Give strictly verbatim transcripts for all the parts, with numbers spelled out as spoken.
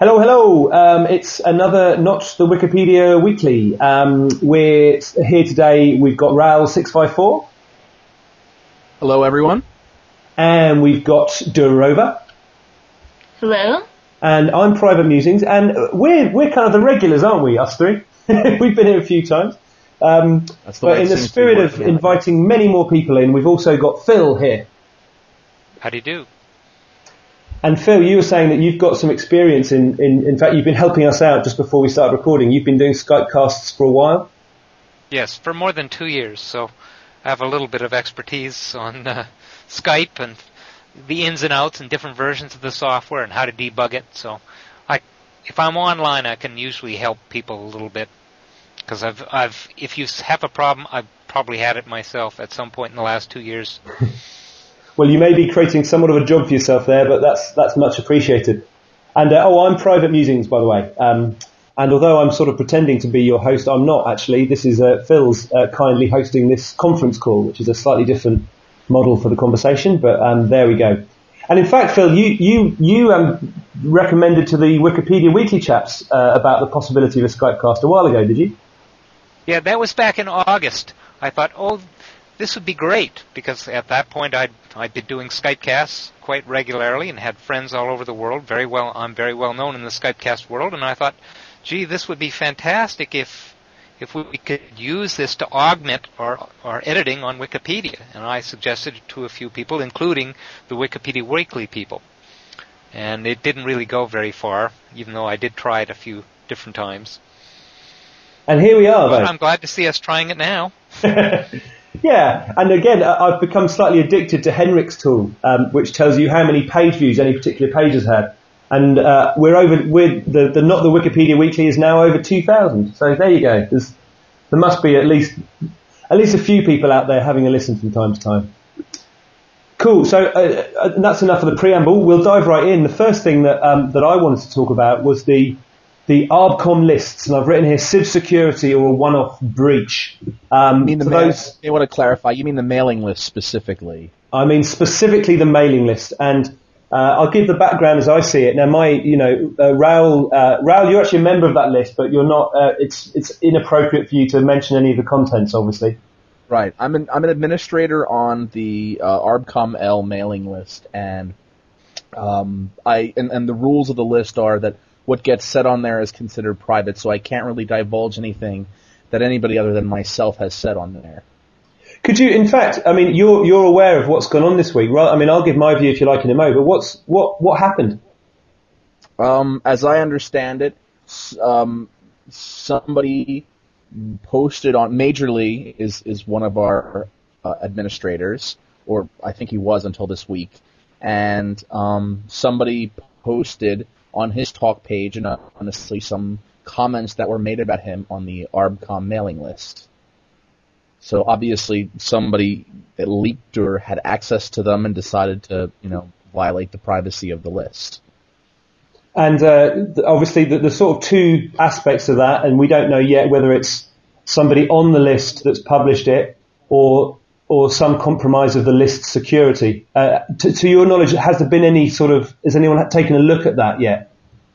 Hello, hello. Um, it's another Not the Wikipedia Weekly. Um, we're here today. We've got Raoul six five four. Hello, everyone. And we've got Durova. Hello. And I'm Private Musings. And we're we're kind of the regulars, aren't we, us three? We've been here a few times. Um, but in the spirit of inviting many more people in, we've also got Phil here. How do you do? And Phil, you were saying that you've got some experience in, in, in fact, you've been helping us out just before we started recording. You've been doing Skype casts for a while? Yes, for more than two years. So I have a little bit of expertise on uh, Skype and the ins and outs and different versions of the software and how to debug it. So I, if I'm online, I can usually help people a little bit. Because I've, I've, if you have a problem, I've probably had it myself at some point in the last two years. Well, you may be creating somewhat of a job for yourself there, but that's that's much appreciated. And uh, oh, I'm Private Musings, by the way. Um, and although I'm sort of pretending to be your host, I'm not actually. This is uh, Phil's uh, kindly hosting this conference call, which is a slightly different model for the conversation. But um, there we go. And in fact, Phil, you you you um, recommended to the Wikipedia Weekly chaps uh, about the possibility of a Skypecast a while ago, did you? Yeah, that was back in August. I thought, oh, this would be great, because at that point I'd I'd been doing Skypecasts quite regularly and had friends all over the world. Very well, I'm very well known in the Skypecast world, and I thought, gee, this would be fantastic if if we could use this to augment our our editing on Wikipedia. And I suggested it to a few people, including the Wikipedia Weekly people. And it didn't really go very far, even though I did try it a few different times. And here we are, But though. I'm glad to see us trying it now. Yeah, and again, I've become slightly addicted to Henrik's tool, um, which tells you how many page views any particular page has had. And uh, we're over, we're, the, the Not the Wikipedia Weekly is now over two thousand. So there you go. There's, there must be at least at least a few people out there having a listen from time to time. Cool. So uh, that's enough of the preamble. We'll dive right in. The first thing that um, that I wanted to talk about was the the ARBCOM lists, and I've written here Civ security or a one-off breach. Um, you mean the for mail- those, I want to clarify. You mean the mailing list specifically? I mean specifically the mailing list, and uh, I'll give the background as I see it. Now, my, you know, uh, Raoul, uh, Raoul, you're actually a member of that list, but you're not. Uh, it's it's inappropriate for you to mention any of the contents, obviously. Right. I'm an I'm an administrator on the uh, ARBCOM L mailing list, and um, I and, and the rules of the list are that what gets said on there is considered private, so I can't really divulge anything that anybody other than myself has said on there. Could you, in fact, I mean, you're you're aware of what's gone on this week, right? I mean, I'll give my view if you like in a moment, but what's what what happened? Um, as I understand it, um, somebody posted on Majorly is is one of our uh, administrators, or I think he was until this week, and um, somebody posted on his talk page, and uh, honestly, some comments that were made about him on the ARBCOM mailing list. So obviously, somebody that leaked or had access to them and decided to, you know, violate the privacy of the list. And uh, obviously, the, the sort of two aspects of that, and we don't know yet whether it's somebody on the list that's published it or or some compromise of the list security. Uh, to, to your knowledge, has there been any sort of, has anyone taken a look at that yet?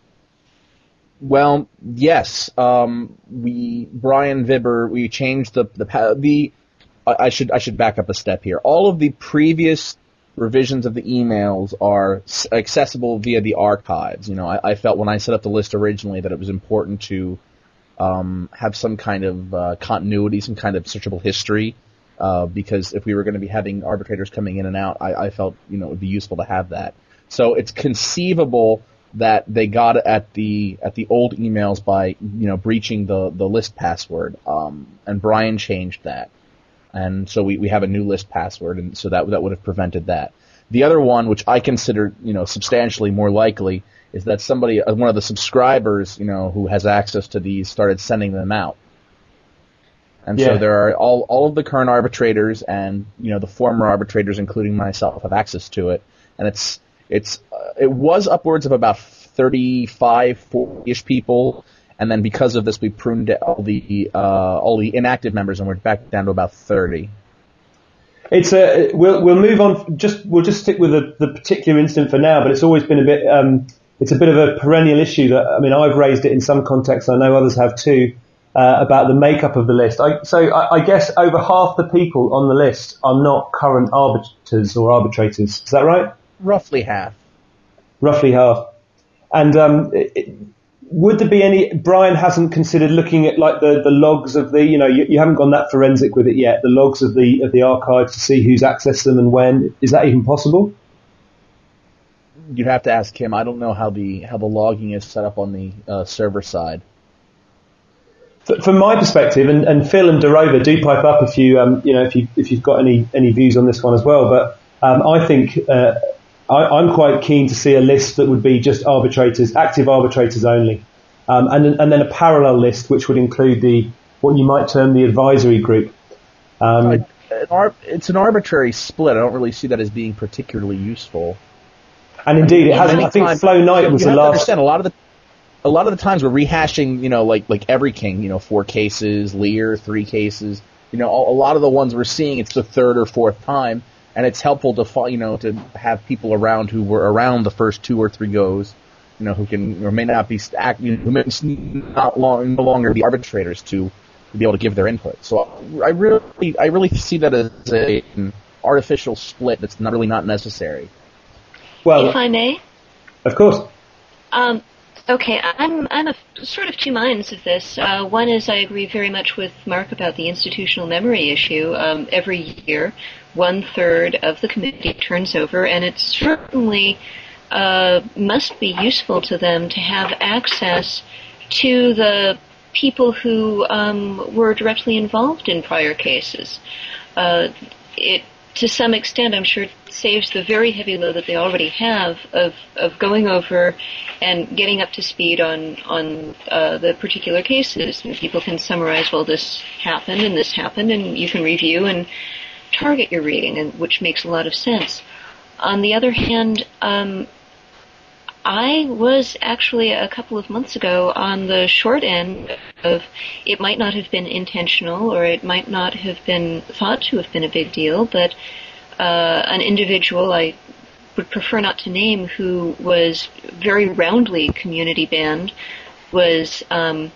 Well, yes. Um, we Brian Vibber, we changed the the the. I should I should back up a step here. All of the previous revisions of the emails are accessible via the archives. You know, I, I felt when I set up the list originally that it was important to um, have some kind of uh, continuity, some kind of searchable history. Uh, because if we were going to be having arbitrators coming in and out, I, I felt, you know, it would be useful to have that. So it's conceivable that they got at the at the old emails by, you know, breaching the, the list password, um, and Brian changed that, and so we, we have a new list password, and so that that would have prevented that. The other one, which I consider, you know, substantially more likely, is that somebody, one of the subscribers, you know, who has access to these, started sending them out. And yeah. So there are all all of the current arbitrators and, you know, the former arbitrators, including myself, have access to it. And it's it's uh, it was upwards of about thirty-five, forty-ish people, and then because of this, we pruned all the uh, all the inactive members, and we're back down to about thirty. It's a we'll we'll move on. Just we'll just stick with the, the particular incident for now, but it's always been a bit um, it's a bit of a perennial issue that, I mean, I've raised it in some contexts, I know others have too, uh, about the makeup of the list. I, so I, I guess over half the people on the list are not current arbiters or arbitrators. Is that right? Roughly half. Roughly half. And um, it, would there be any, Brian hasn't considered looking at like the, the logs of the, you know, you, you haven't gone that forensic with it yet, the logs of the of the archives to see who's accessed them and when. Is that even possible? You'd have to ask him. I don't know how the how the logging is set up on the uh, server side. From my perspective, and, and Phil and Darova do pipe up if you um, you know if you if you've got any any views on this one as well. But um, I think uh, I, I'm quite keen to see a list that would be just arbitrators, active arbitrators only, um, and and then a parallel list which would include the what you might term the advisory group. Um, an ar- it's an arbitrary split. I don't really see that as being particularly useful. And indeed, it hasn't. I think Flow Knight was the last. Understand a lot of the, a lot of the times we're rehashing, you know, like like Every King, you know, four cases, Lear, three cases. You know, a, a lot of the ones we're seeing, it's the third or fourth time, and it's helpful to, you know, to have people around who were around the first two or three goes, you know, who can or may not be act, you know, who may not long, no longer be arbitrators to, to be able to give their input. So I really, I really see that as a, an artificial split that's not really not necessary. Well, if I may, of course. Um, okay, I'm I'm a, sort of two minds of this. Uh, one is I agree very much with Mark about the institutional memory issue. Um, every year, one third of the committee turns over, and it certainly uh, must be useful to them to have access to the people who um, were directly involved in prior cases. Uh, it. To some extent, I'm sure it saves the very heavy load that they already have of, of going over and getting up to speed on on uh, the particular cases. And people can summarize, well, this happened and this happened, and you can review and target your reading, and which makes a lot of sense. On the other hand, um, I was actually a couple of months ago on the short end of it might not have been intentional or it might not have been thought to have been a big deal, but uh, an individual I would prefer not to name who was very roundly community banned was um,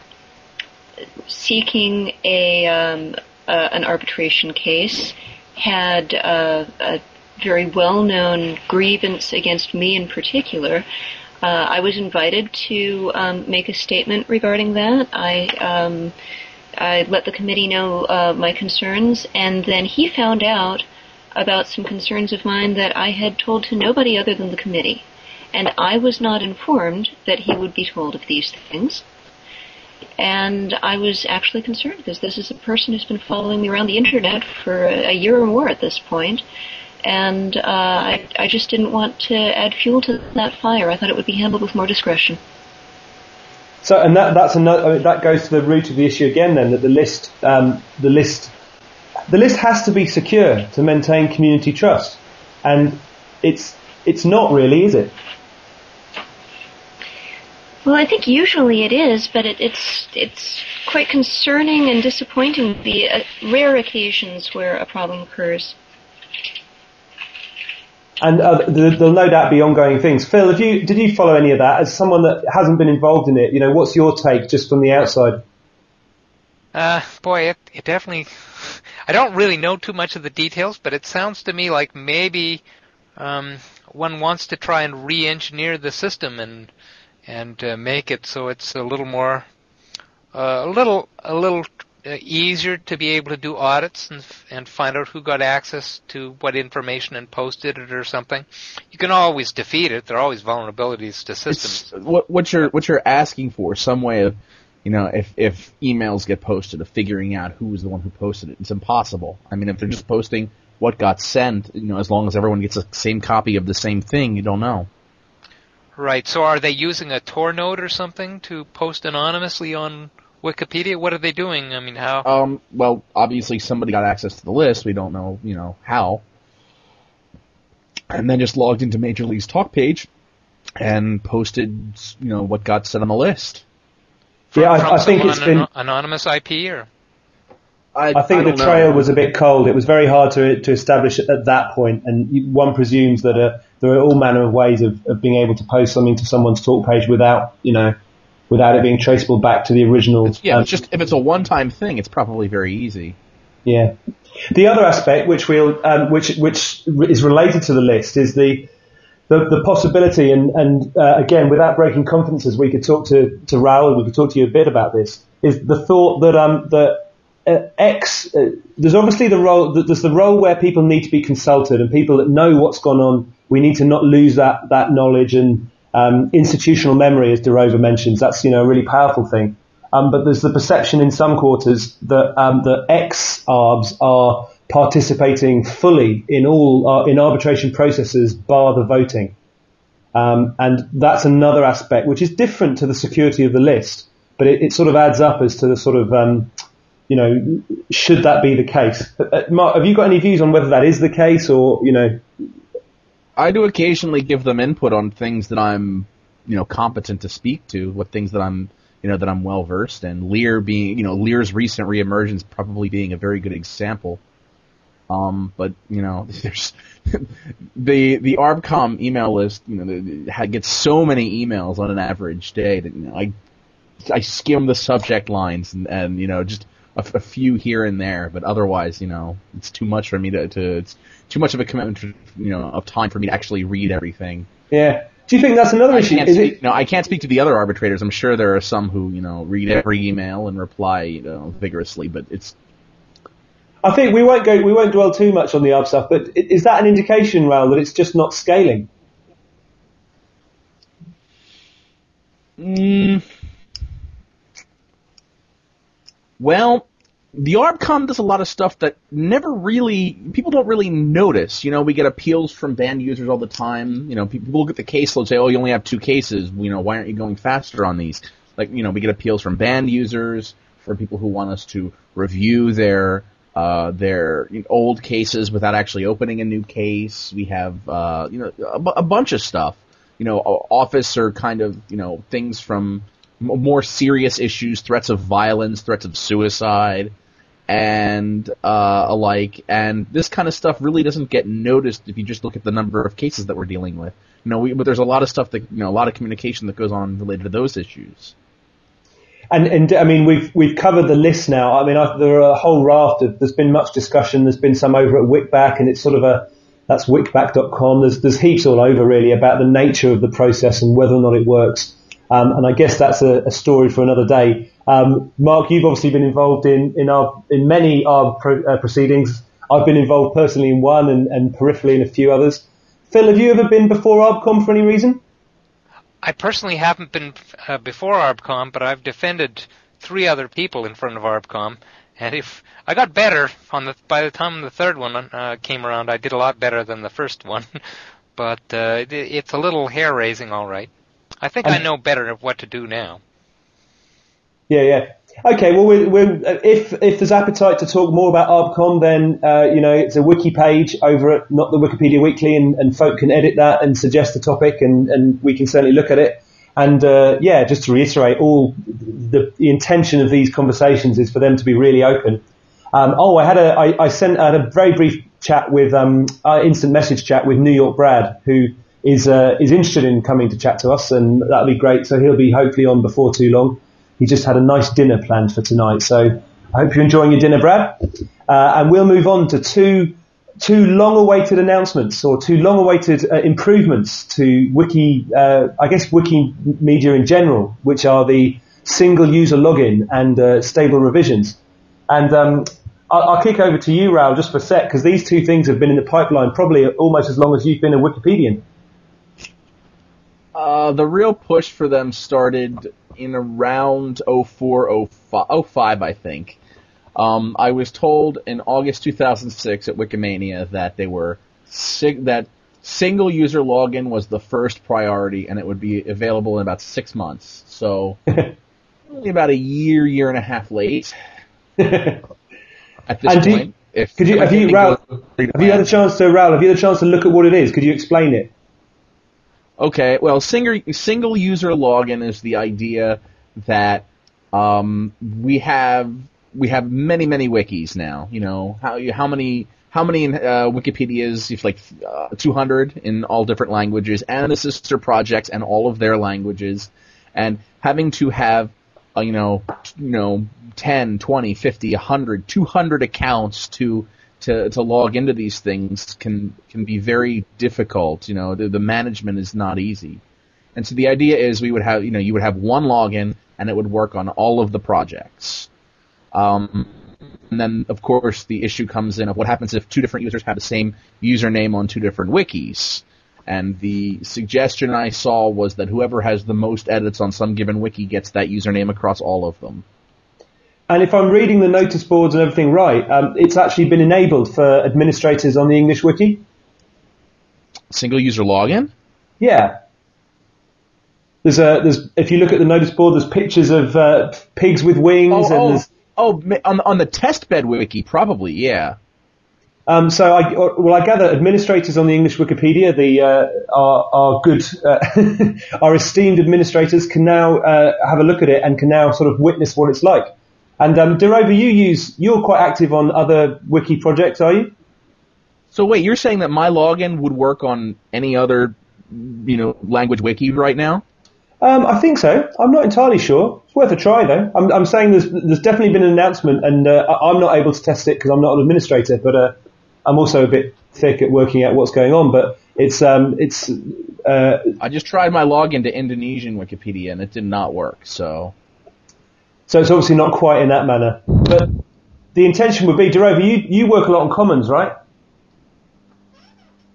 seeking a um, uh, an arbitration case, had uh, a very well-known grievance against me in particular. Uh, I was invited to um, make a statement regarding that. I um, I let the committee know uh, my concerns, and then he found out about some concerns of mine that I had told to nobody other than the committee. And I was not informed that he would be told of these things. And I was actually concerned, because this is a person who's been following me around the internet for a year or more at this point. And uh, I, I just didn't want to add fuel to that fire. I thought it would be handled with more discretion. So, and that that's another. I mean, that goes to the root of the issue again. Then that the list, um, the list, the list has to be secure to maintain community trust, and it's it's not really, is it? Well, I think usually it is, but it, it's it's quite concerning and disappointing, the uh, rare occasions where a problem occurs. And uh, there'll no doubt be ongoing things. Phil, have you, did you follow any of that? As someone that hasn't been involved in it, you know, what's your take just from the outside? Uh, boy, it, it definitely... I don't really know too much of the details, but it sounds to me like maybe um, one wants to try and re-engineer the system and and uh, make it so it's a little more, uh, a little, a little uh, easier to be able to do audits and and find out who got access to what information and posted it or something. You can always defeat it. There are always vulnerabilities to systems. It's, what, what you're what you're asking for, some way of, you know, if if emails get posted, of figuring out who was the one who posted it. It's impossible. I mean, if they're just posting what got sent, you know, as long as everyone gets the same copy of the same thing, you don't know. Right. So are they using a Tor node or something to post anonymously on Wikipedia? What are they doing? I mean, how? Um, well, obviously somebody got access to the list. We don't know, you know, how. And then just logged into Major League's talk page and posted, you know, what got set on the list. From, yeah, I, from I think it's been anonymous I P, or I, I think I the trail know. was a bit cold. It was very hard to to establish at that point, and one presumes that a there are all manner of ways of, of being able to post something to someone's talk page without, you know, without it being traceable back to the original. It's, yeah, um, it's just if it's a one-time thing, it's probably very easy. Yeah. The other aspect, which we'll, um, which which is related to the list, is the the, the possibility, and and uh, again, without breaking confidences, we could talk to to Raoul, we could talk to you a bit about this. Is the thought that um that uh, X uh, there's obviously the role that there's the role where people need to be consulted and people that know what's gone on. We need to not lose that that knowledge and um, institutional memory, as DeRover mentions. That's, you know, a really powerful thing. Um, but there's the perception in some quarters that um, the ex-arbs are participating fully in all uh, in arbitration processes, bar the voting, um, and that's another aspect which is different to the security of the list. But it, it sort of adds up as to the sort of um, you know, should that be the case? Uh, Mark, have you got any views on whether that is the case, or, you know? I do occasionally give them input on things that I'm, you know, competent to speak to, what things that I'm. You know, that I'm well versed in. Lear being, you know, Lear's recent reemergence probably being a very good example. Um, but you know, there's the the ARBCOM email list. You know, gets so many emails on an average day that, you know, I I skim the subject lines and, and you know, just a, a few here and there. But otherwise, you know, it's too much for me to, to it's too much of a commitment, to, you know, of time for me to actually read everything. Yeah. Do you think that's another I issue? Can't Is speak, it? No, I can't speak to the other arbitrators. I'm sure there are some who, you know, read every email and reply, you know, vigorously. But it's. I think we won't go. We won't dwell too much on the A R B stuff. But is that an indication, Raoul, that it's just not scaling? Mm, well, the ARBCOM does a lot of stuff that never really, people don't really notice. You know, we get appeals from banned users all the time. You know, people look at the caseload and say, oh, you only have two cases. You know, why aren't you going faster on these? Like, you know, we get appeals from banned users, for people who want us to review their uh, their you know, old cases without actually opening a new case. We have, uh, you know, a, a bunch of stuff. You know, office or kind of, you know, things from more serious issues, threats of violence, threats of suicide, and uh, alike. And this kind of stuff really doesn't get noticed if you just look at the number of cases that we're dealing with. You know, we, but there's a lot of stuff that, you know, a lot of communication that goes on related to those issues. And, and I mean, we've we've covered the list now. I mean, I, there are a whole raft of. There's been much discussion. There's been some over at Wickback, and it's sort of a that's wickback dot com. There's there's heaps all over really about the nature of the process and whether or not it works. Um, and I guess that's a, a story for another day. Um, Mark, you've obviously been involved in in our in many A R B pro, uh, proceedings. I've been involved personally in one, and, and peripherally in a few others. Phil, have you ever been before ARBCOM for any reason? I personally haven't been uh, before ARBCOM, but I've defended three other people in front of ARBCOM, and if I got better on the by the time the third one uh, came around, I did a lot better than the first one. But uh, it, it's a little hair raising, all right. I think um, I know better of what to do now. Yeah, yeah. Okay, well, we're, we're, if if there's appetite to talk more about ARBCOM, then uh, you know, it's a wiki page over at Not the Wikipedia Weekly, and, and folk can edit that and suggest a topic, and, and we can certainly look at it. And uh, yeah, just to reiterate, all the, the intention of these conversations is for them to be really open. Um, oh, I had a I, I sent I had a very brief chat with um uh, instant message chat with New York Brad, who is uh, is interested in coming to chat to us, and that'll be great. So he'll be hopefully on before too long. He just had a nice dinner planned for tonight, so I hope you're enjoying your dinner, Brad. Uh, and we'll move on to two two long-awaited announcements, or two long-awaited uh, improvements to Wiki, uh, I guess Wikimedia in general, which are the single-user login and uh, stable revisions. And um, I'll, I'll kick over to you, Raoul, just for a sec, because these two things have been in the pipeline probably almost as long as you've been a Wikipedian. Uh, the real push for them started in around oh four, oh five, I think. Um, I was told in August two thousand six at Wikimania that they were sig- that single user login was the first priority, and it would be available in about six months. So only about a year, year and a half late at this and point. You, if could you have you, Raoul, have you had a chance to Raoul? Have you had a chance to look at what it is? Could you explain it? Okay, well, single single user login is the idea that um, we have we have many many wikis now. You know how how many how many uh, Wikipedias? You've like uh, two hundred in all different languages, and the sister projects and all of their languages, and having to have, uh, you know, you know, ten, twenty, fifty, one hundred, two hundred accounts to to to log into these things can can be very difficult. You know, the, the management is not easy. And so the idea is we would have, you know, you would have one login and it would work on all of the projects. Um, and then, of course, the issue comes in of what happens if two different users have the same username on two different wikis. And the suggestion I saw was that whoever has the most edits on some given wiki gets that username across all of them. And if I'm reading the notice boards and everything right, um, it's actually been enabled for administrators on the English wiki? Single user login? Yeah. There's a there's if you look at the notice board, there's pictures of uh, pigs with wings. Oh, and oh, there's, oh, on on the testbed wiki, probably, yeah. Um, so I well, I gather administrators on the English Wikipedia, the uh, our our good uh, our esteemed administrators can now uh, have a look at it and can now sort of witness what it's like. And um, Derover, you use you're quite active on other wiki projects, are you? So wait, you're saying that my login would work on any other, you know, language wiki right now? Um, I think so. I'm not entirely sure. It's worth a try, though. I'm, I'm saying there's there's definitely been an announcement, and uh, I'm not able to test it because I'm not an administrator. But uh, I'm also a bit thick at working out what's going on. But it's um it's. Uh, I just tried my login to Indonesian Wikipedia, and it did not work. So. So it's obviously not quite in that manner. But the intention would be, Derover, you you work a lot on Commons, right?